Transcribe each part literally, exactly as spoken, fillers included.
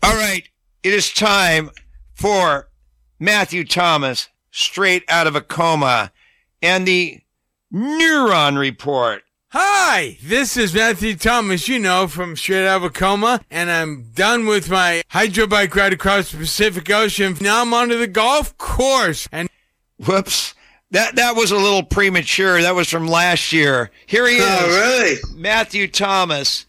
All right, it is time for Matthew Thomas, straight out of a coma, and the Neuron Report. Hi, this is Matthew Thomas, you know, from Straight Out of a Coma, and I'm done with my hydro bike ride across the Pacific Ocean. Now I'm onto the golf course. And whoops, that that was a little premature. That was from last year. Here he is. Oh, really? Matthew Thomas.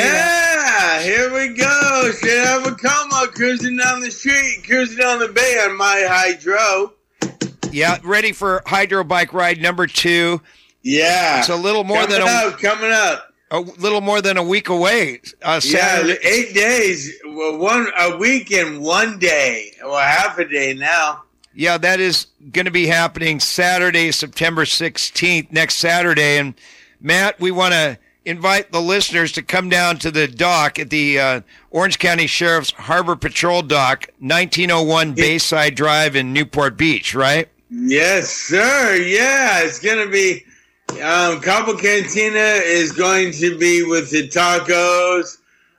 Yeah, out. Here we go. Straight Out of a Coma, cruising down the street, cruising down the bay on my hydro. Yeah, ready for hydro bike ride number two. Yeah, it's a little more coming than a up, coming up. A little more than a week away. Uh, yeah, eight days. Well, one a week and one day. Well, half a day now. Yeah, that is going to be happening Saturday, September sixteenth, next Saturday. And Matt, we want to invite the listeners to come down to the dock at the uh, Orange County Sheriff's Harbor Patrol Dock, nineteen oh one Bayside Drive in Newport Beach, right? Yes, sir. Yeah, it's going to be. Um, Cabo Cantina is going to be with the tacos.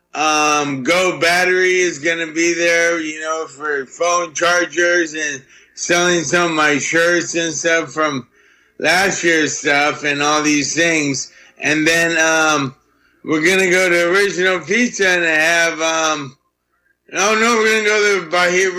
Um, Go Battery is going to be there, you know, for phone chargers and selling some of my shirts and stuff from last year's stuff and all these things. And then um, we're going to go to Original Pizza and have, um, no, no, we're going to go to Bahia,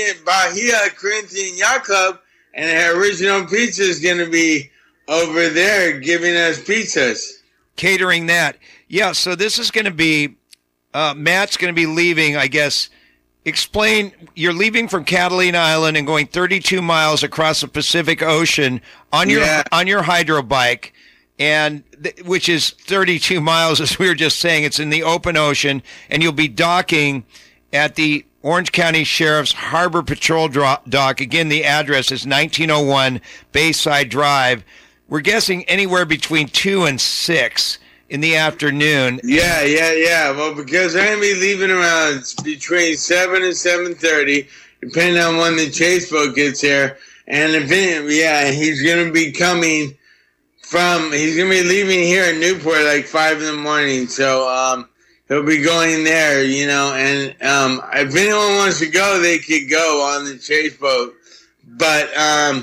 Bahia Corinthian Yacht Club, and Original Pizza is going to be over there giving us pizzas. Catering that. Yeah, so this is going to be, uh, Matt's going to be leaving, I guess. Explain, you're leaving from Catalina Island and going thirty-two miles across the Pacific Ocean on your yeah. on your hydro bike, and th- which is thirty-two miles, as we were just saying. It's in the open ocean, and you'll be docking at the Orange County Sheriff's Harbor Patrol Dock. Again, the address is nineteen oh one Bayside Drive. We're guessing anywhere between two and six in the afternoon. Yeah, yeah, yeah. Well, because I'm going to be leaving around between seven and seven thirty, depending on when the chase boat gets here. And if it, yeah, he's going to be coming from, he's going to be leaving here in Newport like five in the morning. So um, he'll be going there, you know. And um, if anyone wants to go, they could go on the chase boat. But um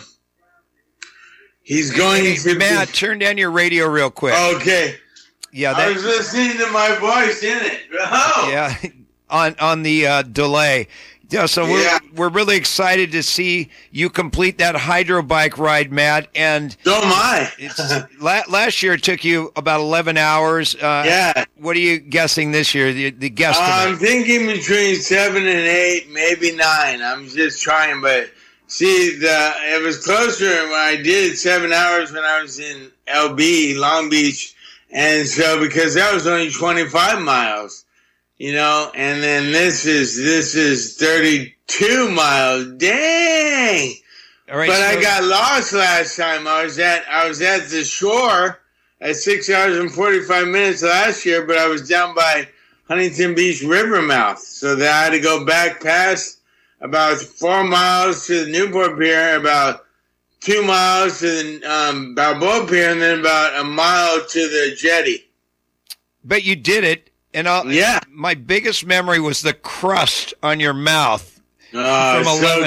he's going hey, to Matt, be... turn down your radio real quick. Okay. Yeah, that... I was listening to my voice in it. Oh. Yeah, on on the uh, delay. Yeah, so we're yeah. we're really excited to see you complete that hydro bike ride, Matt. And so am I. it's, la- last year it took you about eleven hours. Uh, yeah. What are you guessing this year? The, the guesstimate? I'm thinking between seven and eight, maybe nine. I'm just trying, but. See, the it was closer when I did seven hours when I was in L B, Long Beach, and so because that was only twenty-five miles, you know, and then this is this is thirty-two miles. Dang! All right, but so- I got lost last time. I was at I was at the shore at six hours and forty-five minutes last year, but I was down by Huntington Beach River mouth, so that I had to go back past. About four miles to the Newport Pier, about two miles to the um, Balboa Pier, and then about a mile to the jetty. But you did it, and I'll, yeah. my biggest memory was the crust on your mouth. Oh, from so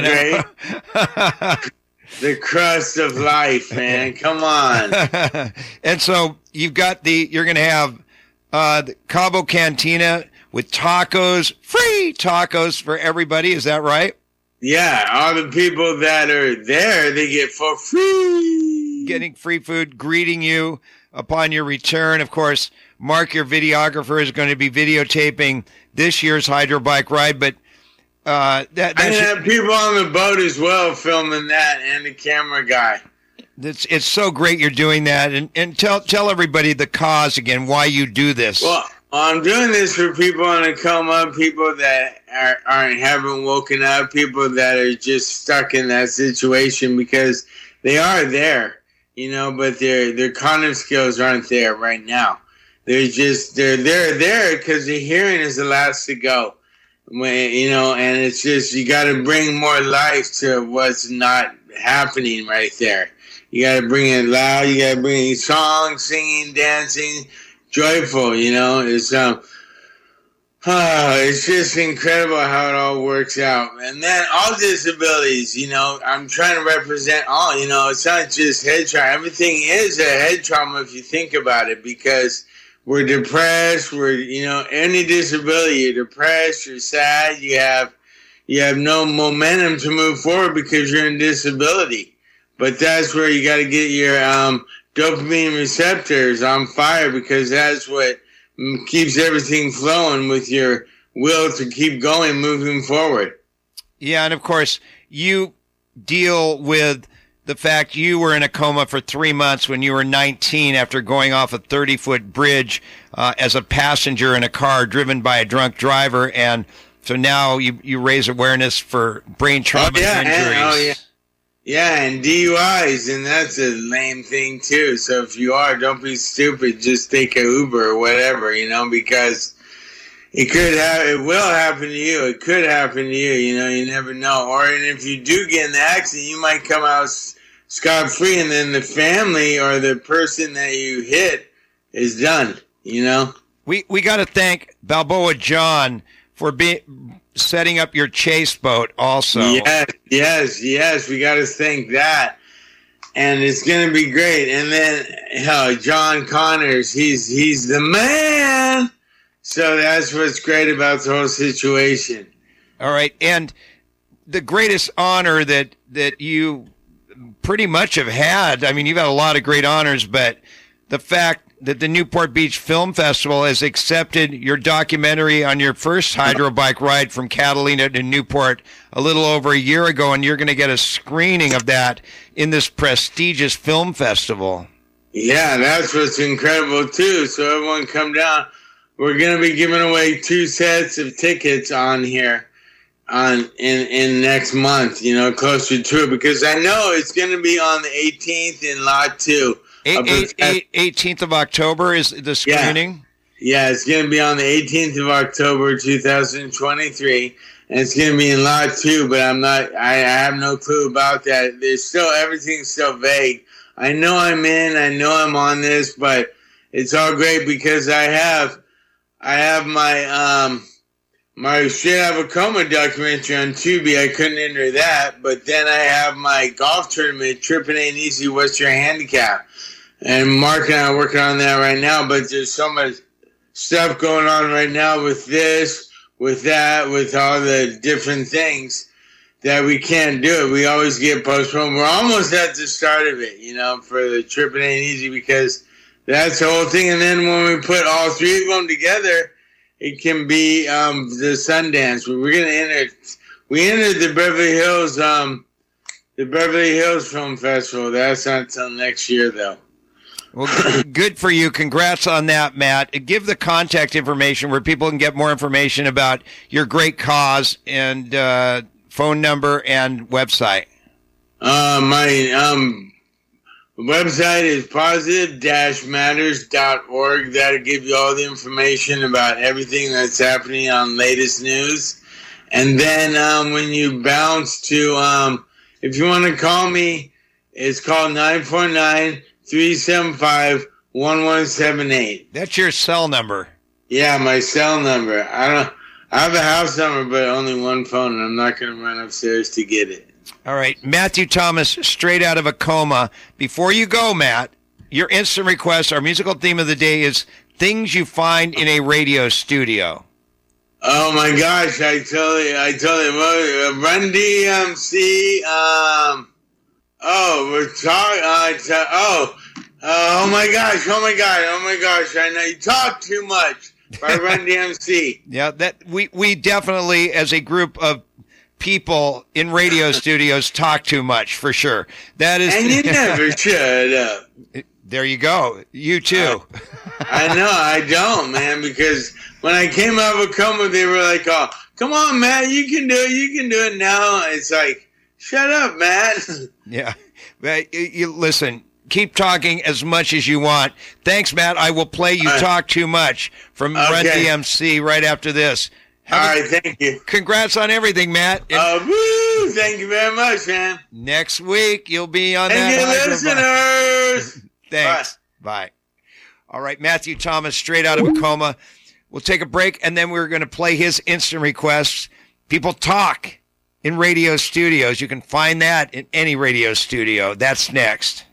great. The crust of life, man. Come on. And so you've got the, you're going to have uh, the Cabo Cantina with tacos, free tacos for everybody. Is that right? Yeah, all the people that are there, they get for free. Getting free food, greeting you upon your return. Of course, Mark, your videographer, is going to be videotaping this year's hydro bike ride. But uh, that I should, have people on the boat as well filming that, and the camera guy. It's it's so great you're doing that. And and tell tell everybody the cause again, why you do this. Well, I'm doing this for people in a coma, people that are, aren't haven't woken up, people that are just stuck in that situation because they are there, you know, but their their cognitive skills aren't there right now. They're just they're they're there because the hearing is the last to go, when, you know, and it's just you got to bring more life to what's not happening right there. You got to bring it loud. You got to bring in song, singing, dancing. Joyful, you know, it's um, Oh, it's just incredible how it all works out. And then all disabilities, you know, I'm trying to represent all, you know, it's not just head trauma. Everything is a head trauma if you think about it, because we're depressed, we're, you know, any disability, you're depressed, you're sad, you have, you have no momentum to move forward because you're in disability. But that's where you got to get your um, dopamine receptors on fire, because that's what keeps everything flowing with your will to keep going, moving forward. Yeah, and of course, you deal with the fact you were in a coma for three months when you were nineteen after going off a thirty-foot bridge uh, as a passenger in a car driven by a drunk driver, and so now you, you raise awareness for brain trauma oh, yeah, injuries. And, oh, yeah. Yeah, and D U Is, and that's a lame thing too. So if you are, don't be stupid. Just take a Uber or whatever, you know, because it could have, it will happen to you. It could happen to you. You know, you never know. Or and if you do get in the accident, you might come out scot free, and then the family or the person that you hit is done. You know. We we got to thank Balboa John for being setting up your chase boat also. Yes, yes, yes. We got to thank that. And it's going to be great. And then, hell, John Connors, he's he's the man. So that's what's great about the whole situation. All right. And the greatest honor that, that you pretty much have had, I mean, you've had a lot of great honors, but the fact that the Newport Beach Film Festival has accepted your documentary on your first hydro bike ride from Catalina to Newport a little over a year ago, and you're going to get a screening of that in this prestigious film festival. Yeah, that's what's incredible, too. So everyone come down. We're going to be giving away two sets of tickets on here on in, in next month, you know, closer to it, because I know it's going to be on the eighteenth in Lot two. eighteenth of October is the screening? Yeah, yeah, it's going to be on the eighteenth of October, two thousand twenty-three, and it's going to be in Lot two, but I'm not, I, I have no clue about that. There's still, everything's still vague. I know I'm in, I know I'm on this, but it's all great because I have, I have my, um, my Straight Out of a Coma documentary on Tubi. I couldn't enter that, but then I have my golf tournament, Trippin' Ain't Easy, What's Your Handicap? And Mark and I are working on that right now, but there's so much stuff going on right now with this, with that, with all the different things that we can't do it. We always get postponed. We're almost at the start of it, you know, for the Trippin' Ain't Easy, because that's the whole thing. And then when we put all three of them together, it can be um, the Sundance. We're going to enter, we entered the Beverly Hills, um, the Beverly Hills Film Festival. That's not until next year, though. Well, good for you. Congrats on that, Matt. Give the contact information where people can get more information about your great cause, and uh, phone number and website. Uh, my um, website is positive dash matters dot org. That'll give you all the information about everything that's happening on latest news. And then um, when you bounce to, um, if you want to call me, it's called nine four nine, three seven five, one one seven eight. That's your cell number. Yeah, my cell number. I don't. I have a house number, but only one phone, and I'm not going to run upstairs to get it. All right, Matthew Thomas, Straight Out of a Coma. Before you go, Matt, your instant request, our musical theme of the day is things you find in a radio studio. Oh my gosh! I tell you, I tell you, well, Run D M C. Um. Oh, we're talking. Uh, t- oh. Uh, oh my gosh! Oh my god! Oh my gosh! I know you talk too much. By Run D M C. Yeah, that we we definitely, as a group of people in radio studios, talk too much for sure. That is, and you never shut up. There you go. You too. Uh, I know I don't, man, because when I came out of a coma, they were like, "Oh, come on, Matt, you can do it. You can do it now." It's like, shut up, Matt. Yeah, but you, you listen. Keep talking as much as you want. Thanks, Matt. I will play You uh, Talk Too Much from okay. Run D M C right after this. Have All a, right, thank you. Congrats on everything, Matt. And uh, woo! Thank you very much, man. Next week, you'll be on thank that. Thank you, listeners. Thanks. Bye. Bye. All right, Matthew Thomas, Straight Out of a Coma. We'll take a break, and then we're going to play his instant requests. People talk in radio studios. You can find that in any radio studio. That's next.